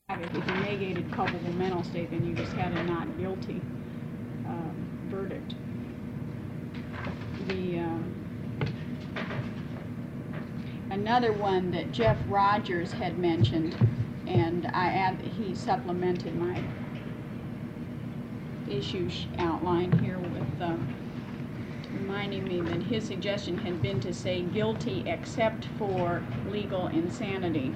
If you negated culpable mental state, then you just had a not guilty verdict. Another one that Jeff Rogers had mentioned, and he supplemented my issue outline here with reminding me that his suggestion had been to say guilty except for legal insanity.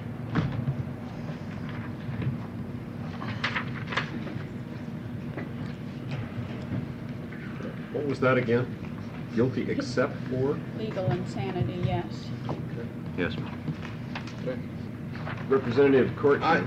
What was that again? Guilty except for? Legal insanity, yes. Okay. Yes. Okay. Representative Courtney.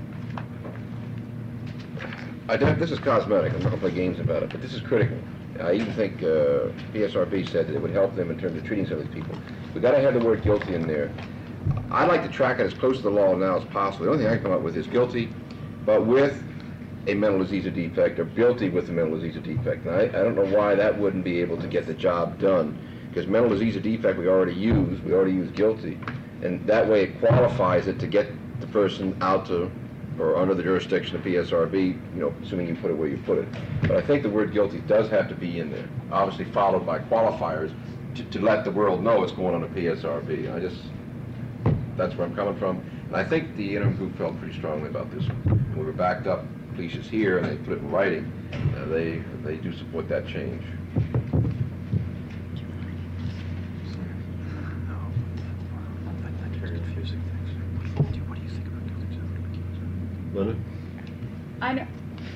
This is cosmetic. I'm not going to play games about it, but this is critical. I even think PSRB said that it would help them in terms of treating some of these people. We've got to have the word guilty in there. I'd like to track it as close to the law now as possible. The only thing I can come up with is guilty, but with a mental disease or defect, or guilty with a mental disease or defect. And I don't know why that wouldn't be able to get the job done, because mental disease or defect we already use guilty, and that way it qualifies it to get the person out to or under the jurisdiction of PSRB, assuming you put it where you put it. But I think the word guilty does have to be in there, obviously followed by qualifiers to let the world know what's going on at PSRB. That's where I'm coming from. And I think the interim group felt pretty strongly about this one. We were backed up. Felicia's here, and they put it in writing. They do support that change. Linda?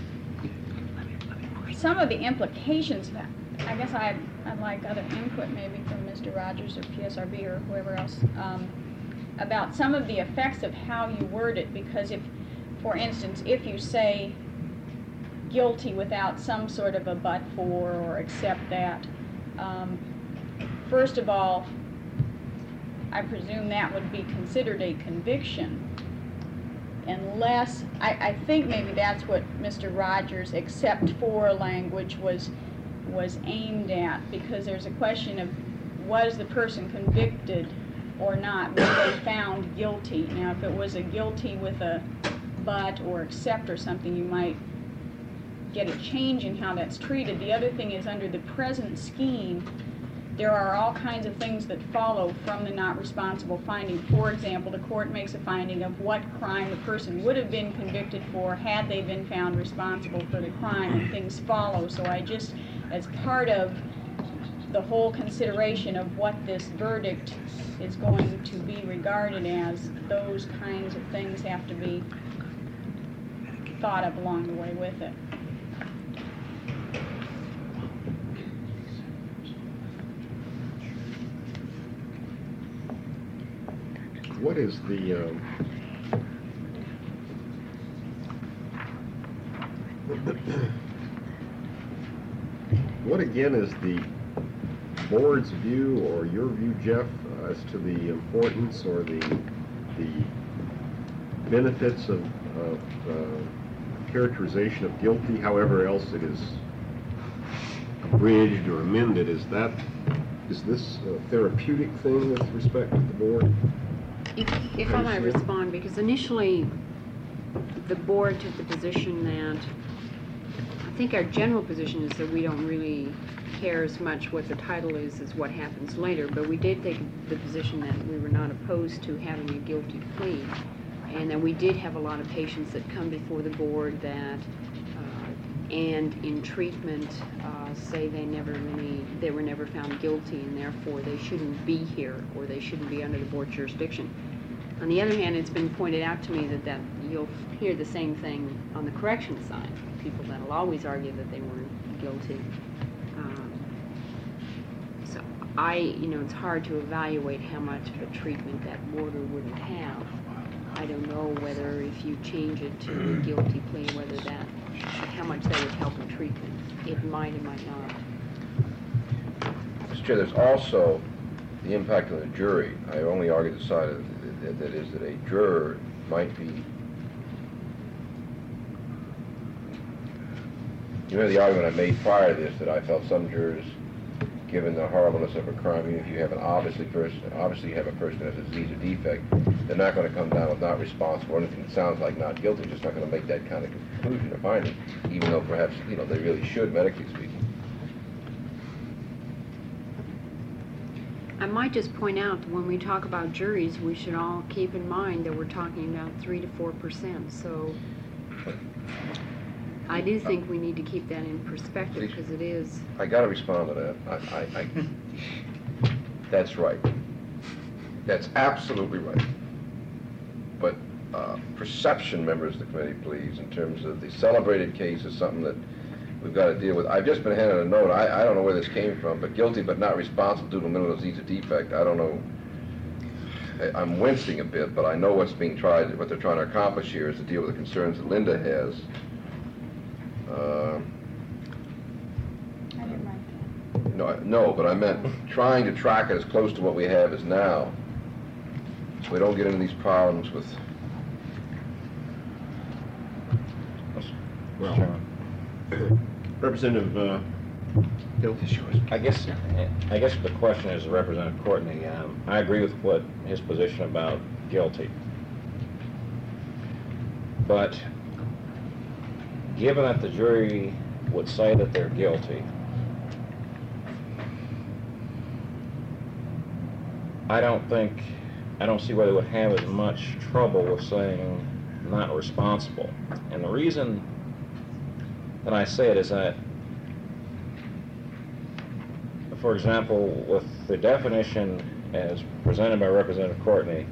Some of the implications of that, I guess I'd like other input maybe from Mr. Rogers or PSRB or whoever else about some of the effects of how you word it, because if, for instance, if you say guilty without some sort of a but for or except that, first of all, I presume that would be considered a conviction. Unless, I think maybe that's what Mr. Rogers' except for language was aimed at, because there's a question of was the person convicted or not, were they found guilty. Now if it was a guilty with a but or except or something, you might get a change in how that's treated. The other thing is, under the present scheme, there are all kinds of things that follow from the not responsible finding. For example, the court makes a finding of what crime the person would have been convicted for had they been found responsible for the crime, and things follow. So I just, as part of the whole consideration of what this verdict is going to be regarded as, those kinds of things have to be thought of along the way with it. What is the what again is the board's view, or your view, Jeff, as to the importance or the benefits of characterization of guilty, however else it is abridged or amended? Is this a therapeutic thing with respect to the board? If I might respond, because initially the board took the position that, I think our general position is that we don't really care as much what the title is as what happens later, but we did take the position that we were not opposed to having a guilty plea, and that we did have a lot of patients that come before the board that and in treatment say they were never found guilty, and therefore they shouldn't be here, or they shouldn't be under the board jurisdiction. On the other hand, it's been pointed out to me that you'll hear the same thing on the correction side. People that will always argue that they weren't guilty. So it's hard to evaluate how much of a treatment that order wouldn't have. I don't know whether if you change it to a guilty plea, how much that would help in treatment. It might, it might not. Mr. Chair, there's also the impact on the jury. I only argue the side that is that a juror might be. You know the argument I made prior to this, that I felt some jurors given the horribleness of a crime, even if you have obviously you have a person who has a disease or defect, they're not going to come down with not responsible or anything that sounds like not guilty. They're just not going to make that kind of conclusion or finding, even though perhaps, you know, they really should, medically speaking. I might just point out that when we talk about juries, we should all keep in mind that we're talking about 3 to 4%. So I do think we need to keep that in perspective because it is. I got to respond to that. That's right. That's absolutely right. But perception, members of the committee, please, in terms of the celebrated case is something that we've got to deal with. I've just been handed a note. I don't know where this came from, but guilty but not responsible due to mental disease or defect. I don't know. I'm wincing a bit, but I know what's being tried, what they're trying to accomplish here is to deal with the concerns that Linda has. I didn't write that. No, but I meant trying to track it as close to what we have as now. So we don't get into these problems with. Well, Representative Hill. I guess the question is, Representative Courtney, I agree with what his position about guilty. But given that the jury would say that they're guilty, I don't see why they would have as much trouble with saying not responsible. And the reason that I say it is that, for example, with the definition as presented by Representative Courtney,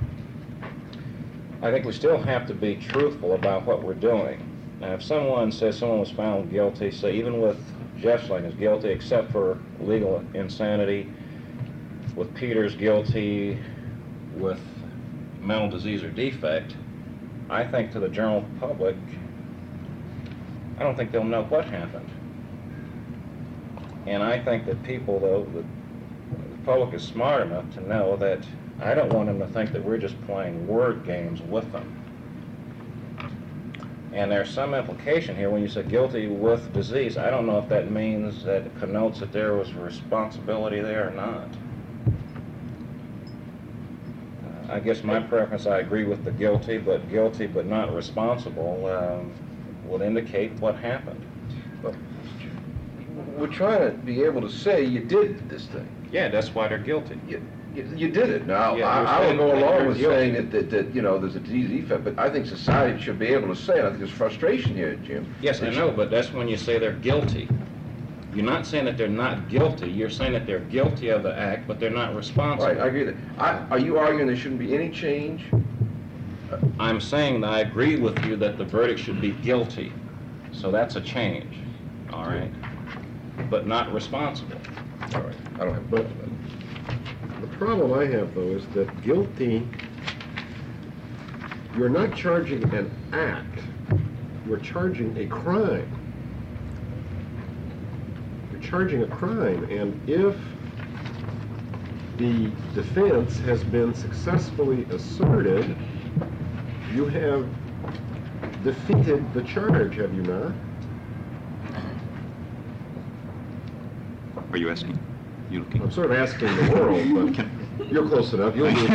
I think we still have to be truthful about what we're doing. Now, if someone says someone was found guilty, say even with Jeffling is guilty except for legal insanity, with Peters guilty with mental disease or defect, I think to the general public, I don't think they'll know what happened. And I think that people, though, the public is smart enough to know that I don't want them to think that we're just playing word games with them. And there's some implication here when you say guilty with disease. I don't know if that means that it connotes that there was responsibility there or not. I guess my preference, I agree with the guilty but not responsible would indicate what happened. Well, we're trying to be able to say you did this thing. Yeah, that's why they're guilty. You did it. Now, Yeah, I will go you're along with guilty. saying that you know, there's a disease defect, but I think society should be able to say, and I think there's frustration here, Jim. Yes, I know, but that's when you say they're guilty. You're not saying that they're not guilty. You're saying that they're guilty of the act, but they're not responsible. Right, I agree with that. Are you arguing there shouldn't be any change? I'm saying that I agree with you that the verdict should be guilty. So that's a change, all right? But not responsible. All right, I don't have a But problem with that. the problem I have, though, is that guilty, you're not charging an act, you're charging a crime. You're charging a crime, and if the defense has been successfully asserted, you have defeated the charge, have you not? Are you asking? You looking? I'm sort of asking the world, but you're close enough. You'll do it.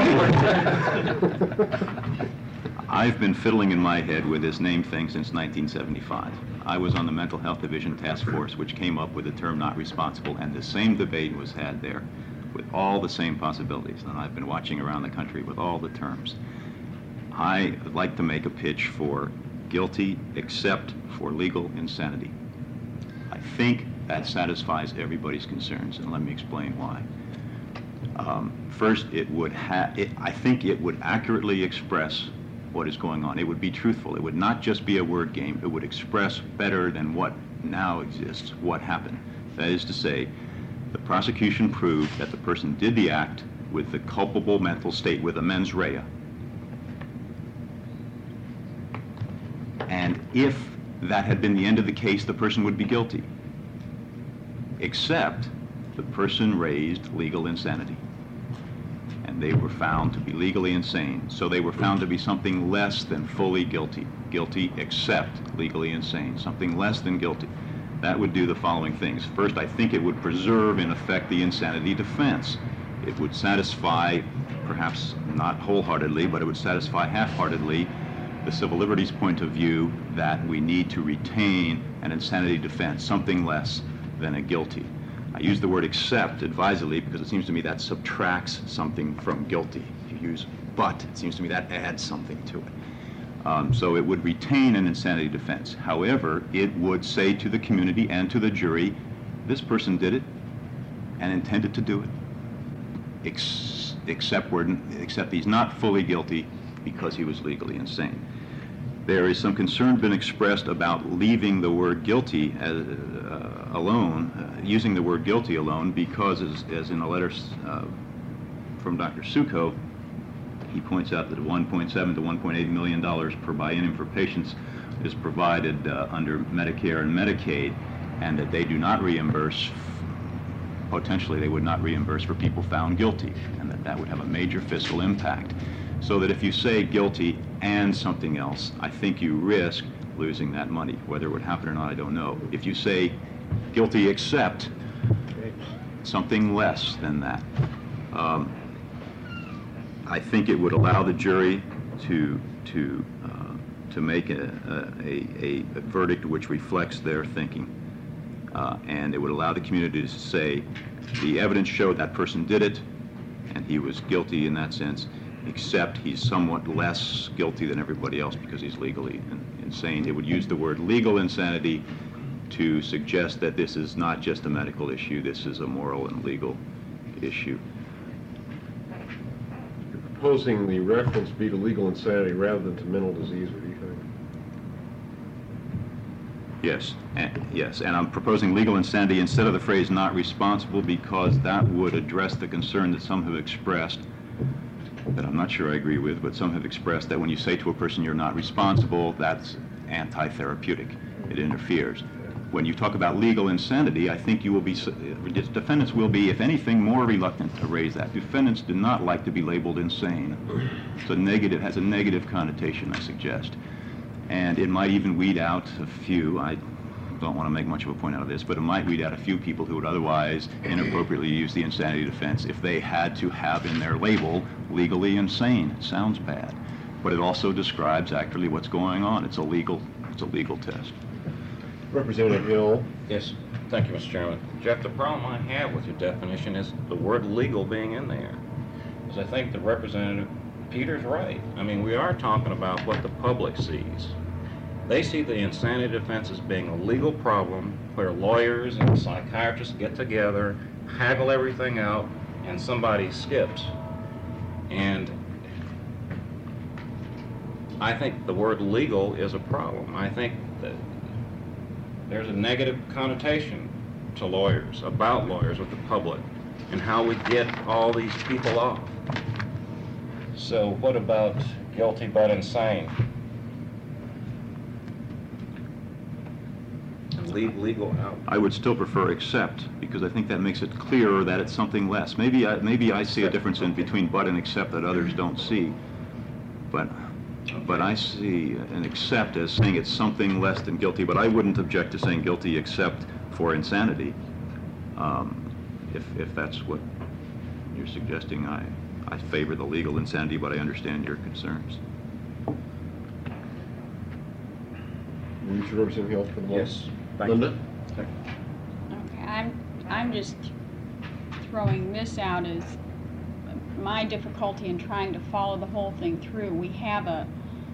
I've been fiddling in my head with this name thing since 1975. I was on the Mental Health Division Task Force, which came up with the term not responsible, and the same debate was had there with all the same possibilities. And I've been watching around the country with all the terms. I would like to make a pitch for guilty except for legal insanity. I think that satisfies everybody's concerns, and let me explain why. First, I think it would accurately express what is going on. It would be truthful. It would not just be a word game. It would express better than what now exists what happened. That is to say, the prosecution proved that the person did the act with the culpable mental state, with a mens rea. And if that had been the end of the case, the person would be guilty. Except the person raised legal insanity. And they were found to be legally insane. So they were found to be something less than fully guilty. Guilty except legally insane. Something less than guilty. that would do the following things. First, I think it would preserve, in effect, the insanity defense. It would satisfy, perhaps not wholeheartedly, but it would satisfy half-heartedly the civil liberties point of view that we need to retain an insanity defense, something less than a guilty. I use the word except advisedly because it seems to me that subtracts something from guilty. If you use but, it seems to me that adds something to it. So it would retain an insanity defense. However, it would say to the community and to the jury, this person did it and intended to do it, except he's not fully guilty because he was legally insane. There is some concern been expressed about leaving the word guilty alone, using the word guilty alone, because as in a letter from Dr. Succo, he points out that $1.7 to $1.8 million per biennium for patients is provided under Medicare and Medicaid, and that they do not reimburse, potentially they would not reimburse for people found guilty, and that would have a major fiscal impact. So that if you say guilty and something else, I think you risk losing that money. Whether it would happen or not, I don't know. If you say guilty except something less than that, I think it would allow the jury to make a verdict which reflects their thinking. And it would allow the community to say, the evidence showed that person did it, and he was guilty in that sense, except he's somewhat less guilty than everybody else because he's legally insane. It would use the word legal insanity to suggest that this is not just a medical issue, this is a moral and legal issue. You're proposing the reference be to legal insanity rather than to mental disease, what do you think? Yes, and I'm proposing legal insanity instead of the phrase not responsible because that would address the concern that some have expressed, that I'm not sure I agree with, but some have expressed that when you say to a person you're not responsible, that's anti-therapeutic. It interferes. When you talk about legal insanity, I think you will be, defendants will be, if anything, more reluctant to raise that. Defendants do not like to be labeled insane. It's a negative, has a negative connotation, I suggest. And it might even weed out a few, I don't want to make much of a point out of this, but it might weed out a few people who would otherwise inappropriately use the insanity defense if they had to have in their label legally insane. It sounds bad, but it also describes actually what's going on. It's a legal test. Representative Hill. Yes, thank you, Mr. Chairman. Jeff, the problem I have with your definition is the word legal being in there. Because I think the Representative Peter's right. I mean, we are talking about what the public sees. They see the insanity defense as being a legal problem where lawyers and psychiatrists get together, haggle everything out, and somebody skips. And I think the word legal is a problem. I think that there's a negative connotation to lawyers, about lawyers with the public, and how we get all these people off. So what about guilty but insane? And leave legal out. I would still prefer except, because I think that makes it clearer that it's something less. Maybe I see a difference in between but and except that others don't see. But I see an except as saying it's something less than guilty, but I wouldn't object to saying guilty except for insanity. If that's what you're suggesting, I favor the legal insanity, but I understand your concerns. You should Representative Hill for the moment. Yes. Thank you. Linda? Okay, I'm just throwing this out as my difficulty in trying to follow the whole thing through. We have a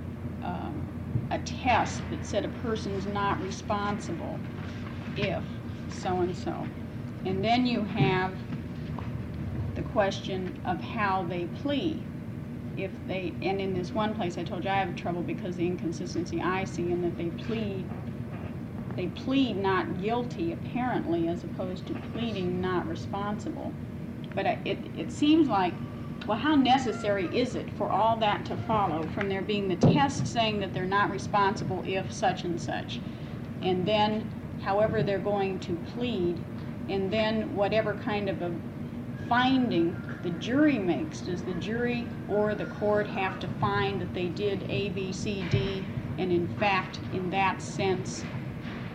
test that said a person's not responsible if so-and-so. And then you have the question of how they plead. And in this one place I told you I have trouble because the inconsistency I see in that they plead not guilty apparently as opposed to pleading not responsible. But it seems like, well, how necessary is it for all that to follow from there being the test saying that they're not responsible if such and such, and then however they're going to plead, and then whatever kind of a finding the jury makes. Does the jury or the court have to find that they did A, B, C, D, and in fact, in that sense,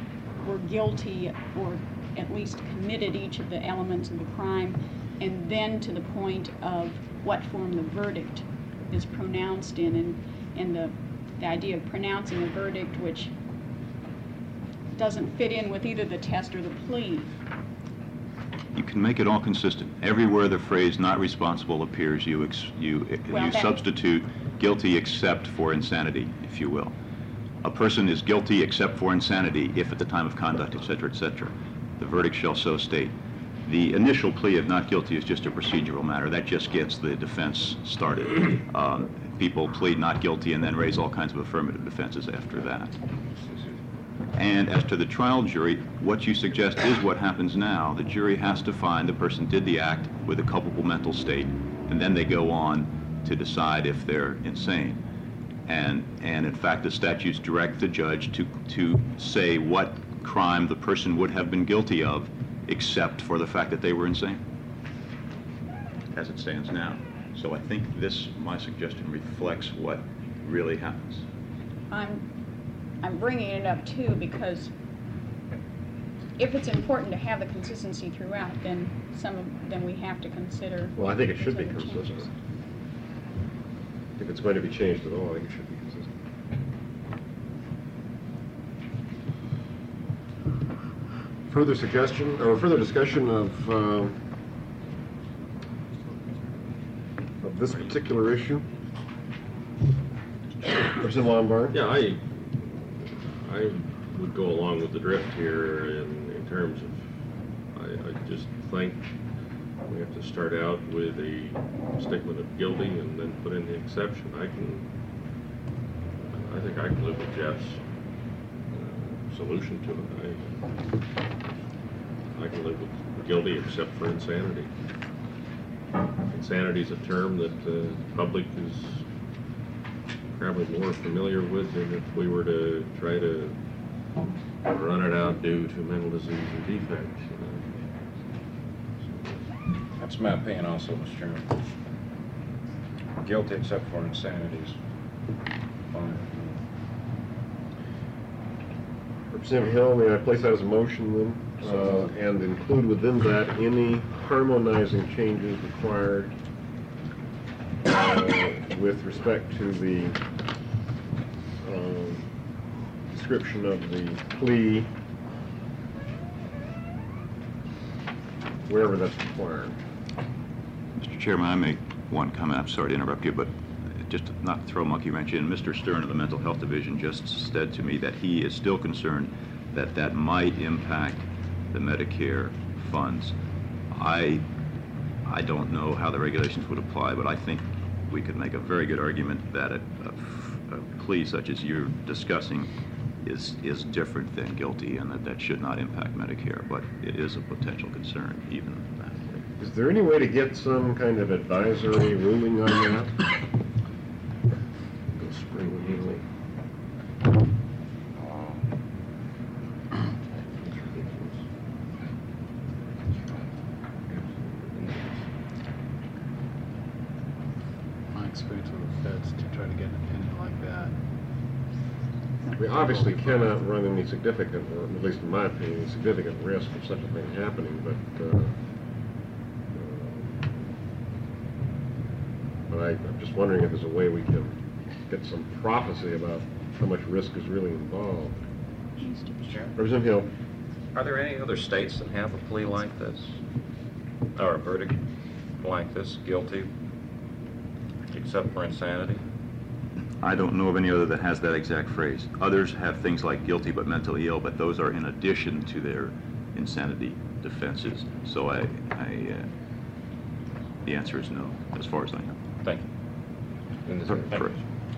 were guilty or at least committed each of the elements of the crime, and then to the point of what form the verdict is pronounced in, and the idea of pronouncing a verdict which doesn't fit in with either the test or the plea. You can make it all consistent. Everywhere the phrase "not responsible" appears, you Well, that- substitute "guilty except for insanity," if you will. A person is guilty except for insanity if at the time of conduct, etc., etc. The verdict shall so state. The initial plea of not guilty is just a procedural matter. That just gets the defense started. People plead not guilty and then raise all kinds of affirmative defenses after that. And as to the trial jury, what you suggest is what happens now. The jury has to find the person did the act with a culpable mental state, and then they go on to decide if they're insane. And in fact, the statutes direct the judge to say what crime the person would have been guilty of, except for the fact that they were insane, as it stands now. So I think my suggestion reflects what really happens. I'm bringing it up too because if it's important to have the consistency throughout, then we have to consider. Well, I think it should be these other changes. consistent. If it's going to be changed at all, I think it should be consistent. Further suggestion, or further discussion of this particular issue? Representative Lombard? Yeah, I would go along with the drift here in terms of, I just think we have to start out with a statement of guilty and then put in the exception. I think I can live with Jeff's solution to it. I can live with guilty except for insanity. Insanity is a term that the public is probably more familiar with than if we were to try to run it out due to mental disease and defect. That's my opinion also, Mr. Chairman. Guilty except for insanity is fine. Representative Hill, may I place that as a motion then? And include within that any harmonizing changes required with respect to the description of the plea, wherever that's required. Mr. Chairman, I make one comment. I'm sorry to interrupt you, but just not to throw a monkey wrench in, Mr. Stern of the Mental Health Division just said to me that he is still concerned that that might impact the Medicare funds. I don't know how the regulations would apply, but I think we could make a very good argument that a plea such as you're discussing is different than guilty, and that should not impact Medicare, but it is a potential concern even that way. Is there any way to get some kind of advisory ruling on that? Go spring healing. My experience with the feds to try to get an opinion like that. We obviously cannot run any significant, or at least in my opinion, any significant risk of such a thing happening, but I'm just wondering if there's a way we can get some prophecy about how much risk is really involved. Mr. Chairman, Representative Hill? are there any other states that have a plea like this? Or a verdict like this, guilty, except for insanity? I don't know of any other that has that exact phrase. Others have things like guilty but mentally ill, but those are in addition to their insanity defenses. So the answer is no, as far as I know. Thank you. Correct.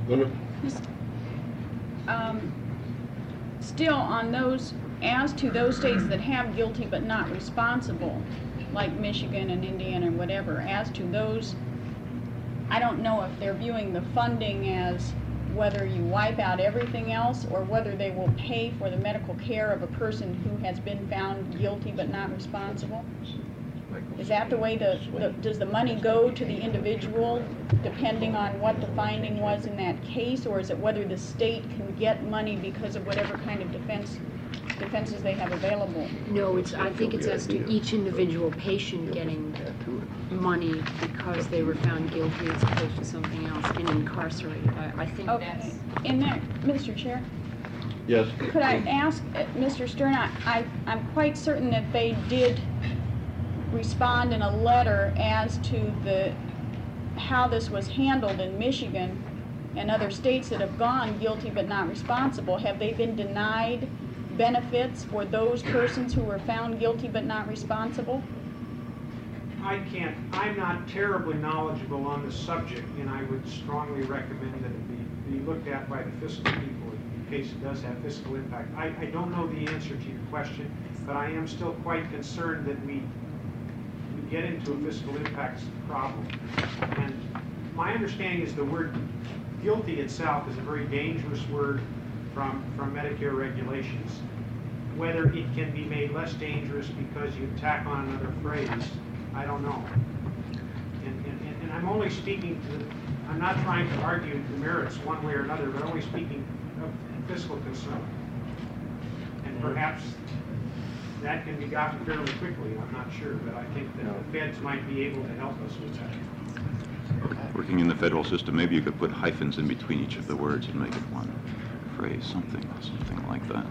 Still on those, as to those states that have guilty but not responsible, like Michigan and Indiana and whatever, as to those, I don't know if they're viewing the funding as whether you wipe out everything else or whether they will pay for the medical care of a person who has been found guilty but not responsible. Is that the way does the money go to the individual depending on what the finding was in that case, or is it whether the state can get money because of whatever kind of defense defenses they have available. No, I think it's as to each individual patient getting money because they were found guilty as opposed to something else and incarcerated. I think Okay. that's... In there, Mr. Chair, Yes. could I ask, Mr. Stern, I'm quite certain that they did respond in a letter as to how this was handled in Michigan and other states that have gone guilty but not responsible. Have they been denied benefits for those persons who were found guilty but not responsible? I'm not terribly knowledgeable on the subject, and I would strongly recommend that it be looked at by the fiscal people in case it does have fiscal impact. I don't know the answer to your question, but I am still quite concerned that we get into a fiscal impacts problem. And my understanding is the word guilty itself is a very dangerous word from Medicare regulations. Whether it can be made less dangerous because you tack on another phrase, I don't know. And I'm only speaking to I'm not trying to argue the merits one way or another, but only speaking of fiscal concern. And perhaps that can be gotten fairly quickly, I'm not sure, but I think that the feds might be able to help us with that. Working in the federal system, maybe you could put hyphens in between each of the words and make it one phrase, something like that.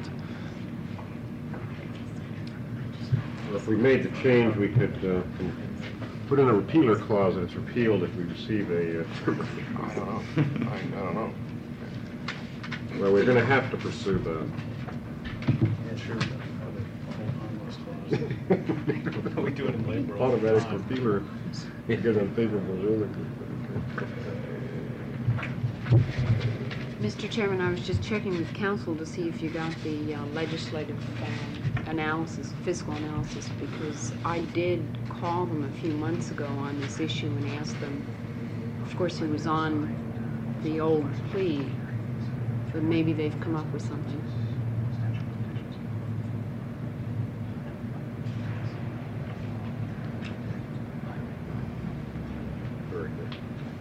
Well, if we made the change, we could put in a repealer clause that it's repealed if we receive a... I don't know. I don't know. Well, we're going to have to pursue that. Yeah, sure. We do it in labor all the Automatic time. repealer, we get unfavorable ruling. Mr. Chairman, I was just checking with council to see if you got the legislative analysis, fiscal analysis, because I did call them a few months ago on this issue and asked them, of course, it was on the old plea, but maybe they've come up with something. Very good.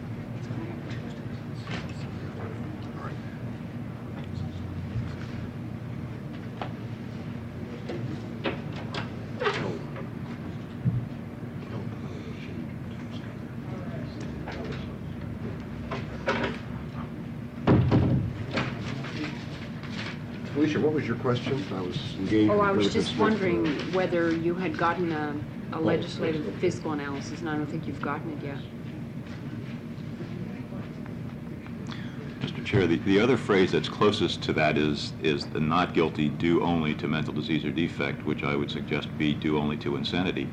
Felicia, what was your question? I was engaged. Oh, I with was Dennis just Smith. wondering whether you had gotten a legislative fiscal analysis, and I don't think you've gotten it yet. Mr. Chair, the other phrase that's closest to that is the not guilty due only to mental disease or defect, which I would suggest be due only to insanity.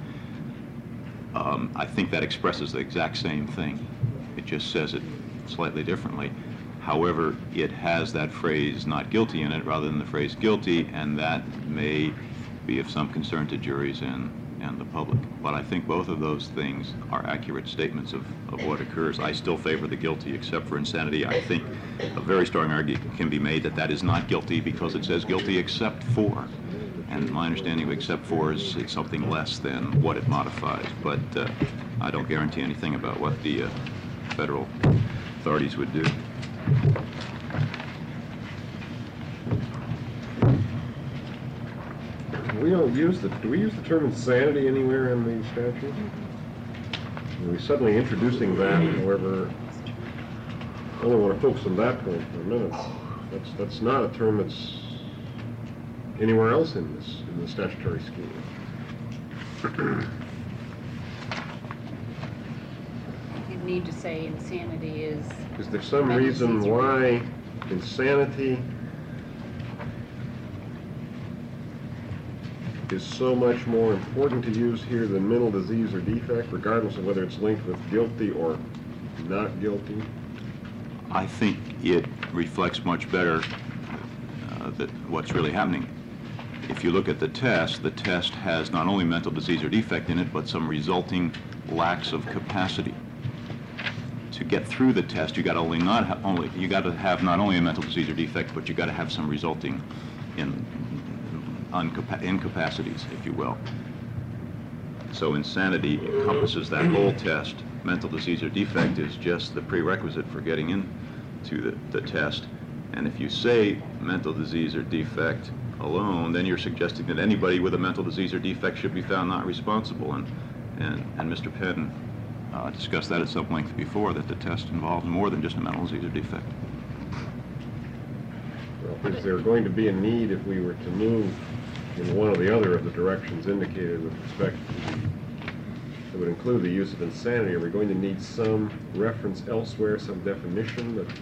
I think that expresses the exact same thing. It just says it slightly differently. However, it has that phrase not guilty in it rather than the phrase guilty, and that may be of some concern to juries and the public. But I think both of those things are accurate statements of what occurs. I still favor the guilty except for insanity. I think a very strong argument can be made that that is not guilty because it says guilty except for. And my understanding of except for is it's something less than what it modifies. But I don't guarantee anything about what the federal authorities would do. We don't use do we use the term insanity anywhere in the statute? Are we suddenly introducing that, however, I only want to focus on that point for a minute. That's not a term that's anywhere else in the statutory scheme. You need to say insanity is... Is there some reason why insanity is so much more important to use here than mental disease or defect, regardless of whether it's linked with guilty or not guilty? I think it reflects much better that what's really happening. If you look at the test has not only mental disease or defect in it, but some resulting lacks of capacity. To get through the test, you got to have not only a mental disease or defect, but you got to have some resulting incapacities, if you will. So insanity encompasses that whole test. Mental disease or defect is just the prerequisite for getting into the test. And if you say mental disease or defect alone, then you're suggesting that anybody with a mental disease or defect should be found not responsible. And Mr. Penn discussed that at some length before, that the test involves more than just a mental disease or defect. Well, is there going to be a need if we were to move in one or the other of the directions indicated with respect to, that would include the use of insanity? Are we going to need some reference elsewhere, some definition that?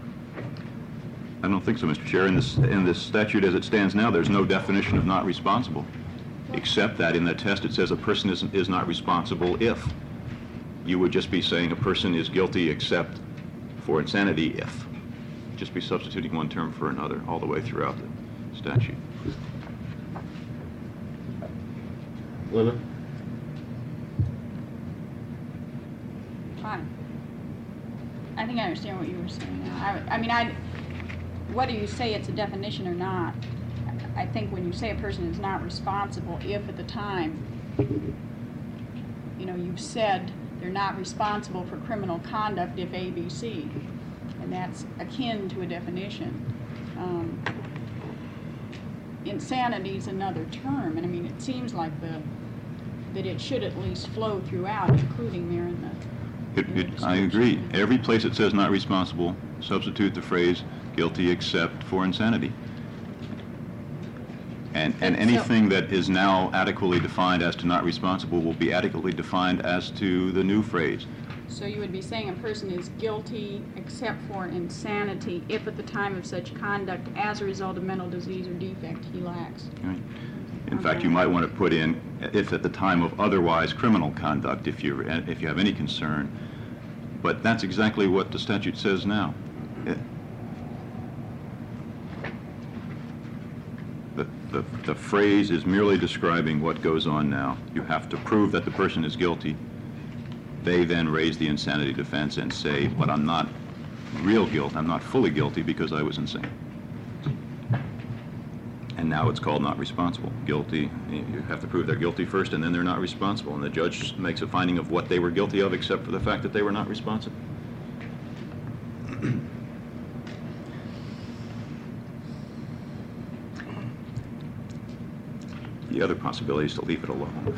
I don't think so, Mr. Chair. In this statute as it stands now, there's no definition of not responsible, except that in the test it says a person is not responsible if. You would just be saying a person is guilty except for insanity if. Just be substituting one term for another all the way throughout the statute. Linda? Fine. I think I understand what you were saying now. I mean, whether you say it's a definition or not, I think when you say a person is not responsible, if at the time, you know, you've said they're not responsible for criminal conduct if A, B, C, and that's akin to a definition. Insanity is another term, and I mean, it seems like that it should at least flow throughout, including there in the... I agree. Every place it says not responsible, substitute the phrase guilty except for insanity. And anything that is now adequately defined as to not responsible will be adequately defined as to the new phrase. So you would be saying a person is guilty except for insanity if at the time of such conduct as a result of mental disease or defect he lacks. Right? In fact, you might want to put in if at the time of otherwise criminal conduct if you have any concern. But that's exactly what the statute says now. The phrase is merely describing what goes on now. You have to prove that the person is guilty. They then raise the insanity defense and say, but I'm not real guilt, I'm not fully guilty because I was insane. And now it's called not responsible. Guilty, you have to prove they're guilty first and then they're not responsible. And the judge makes a finding of what they were guilty of except for the fact that they were not responsible. The other possibility is to leave it alone.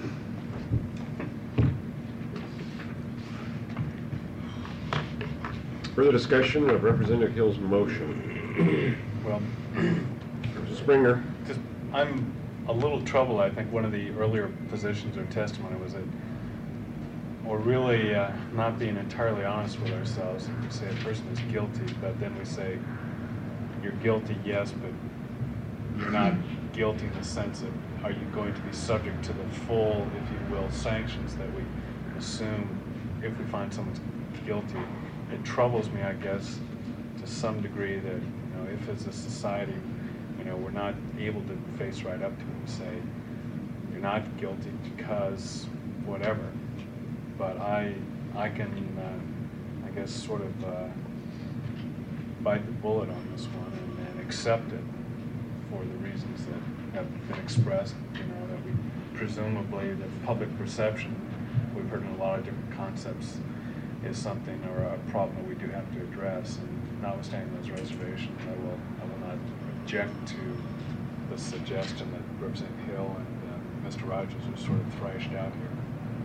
Further discussion of Representative Hill's motion. Well, Mr. Springer. just, I'm a little troubled. I think one of the earlier positions or testimony was that we're really not being entirely honest with ourselves. If we say a person is guilty, but then we say, you're guilty, yes, but you're not guilty in the sense of, are you going to be subject to the full, if you will, sanctions that we assume if we find someone's guilty? It troubles me, I guess, to some degree that, you know, if as a society, you know, we're not able to face right up to it and say, you're not guilty because whatever. But I can, I guess, sort of bite the bullet on this one and accept it for the reasons that have been expressed, you know, that we presumably, the public perception, we've heard in a lot of different concepts, is something or a problem that we do have to address. And notwithstanding those reservations, I will not object to the suggestion that Representative Hill and Mr. Rogers have sort of thrashed out here.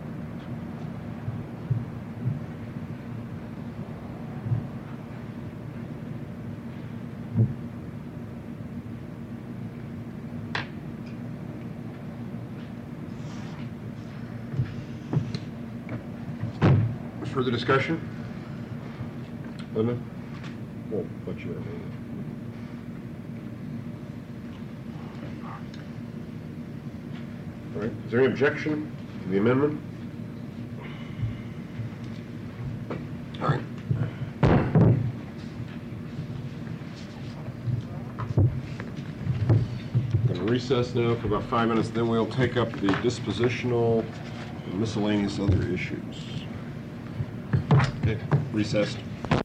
Further discussion? Linda? Oh, what you have. All right, is there any objection to the amendment? All right. Going to recess now for about 5 minutes, then we'll take up the dispositional and miscellaneous other issues. Okay, recessed.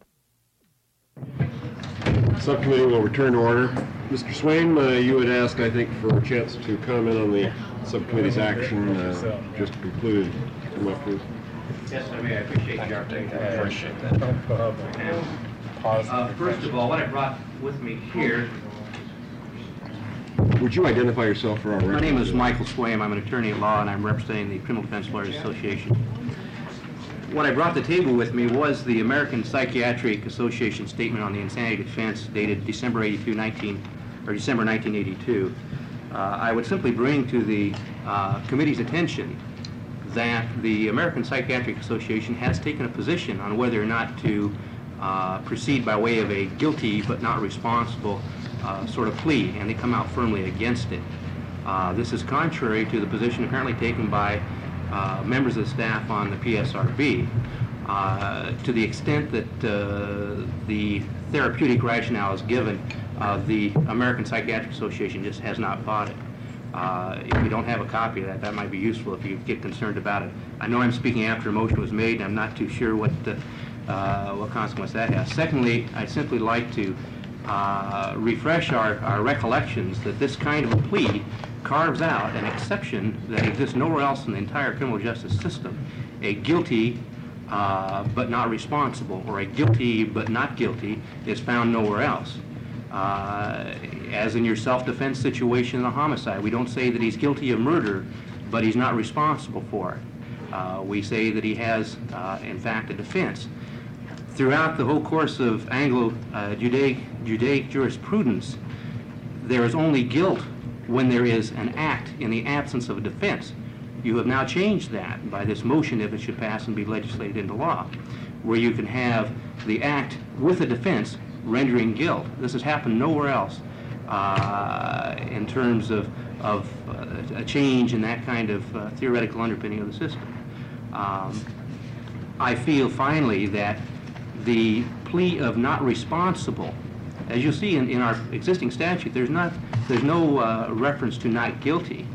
Subcommittee will return to order. Mr. Swain, you had asked, I think, for a chance to comment on the subcommittee's action just concluded. Come up, please. Yes, I mean, I appreciate your opportunity. Appreciate that. First of all, what I brought with me here Would you identify yourself for our record? My name is Michael Swaim. I'm an attorney at law, and I'm representing the Criminal Defense Lawyers Association. What I brought to the table with me was the American Psychiatric Association statement on the insanity defense dated December 1982. I would simply bring to the committee's attention that the American Psychiatric Association has taken a position on whether or not to proceed by way of a guilty but not responsible sort of plea, and they come out firmly against it. This is contrary to the position apparently taken by members of the staff on the PSRB, to the extent that the therapeutic rationale is given. The American Psychiatric Association just has not bought it. If you don't have a copy of that, that might be useful if you get concerned about it. I know I'm speaking after a motion was made, and I'm not too sure what consequence that has. Secondly, I'd simply like to refresh our recollections that this kind of a plea carves out an exception that exists nowhere else in the entire criminal justice system. A guilty but not responsible, or a guilty but not guilty, is found nowhere else. As in your self-defense situation in a homicide, we don't say that he's guilty of murder, but he's not responsible for it. We say that he has, in fact, a defense. Throughout the whole course of Anglo-Judaic jurisprudence, there is only guilt when there is an act in the absence of a defense. You have now changed that by this motion, if it should pass and be legislated into law, where you can have the act with a defense rendering guilt. This has happened nowhere else in terms of a change in that kind of theoretical underpinning of the system. I feel finally that the plea of not responsible, as you'll see in our existing statute, there's no reference to not guilty.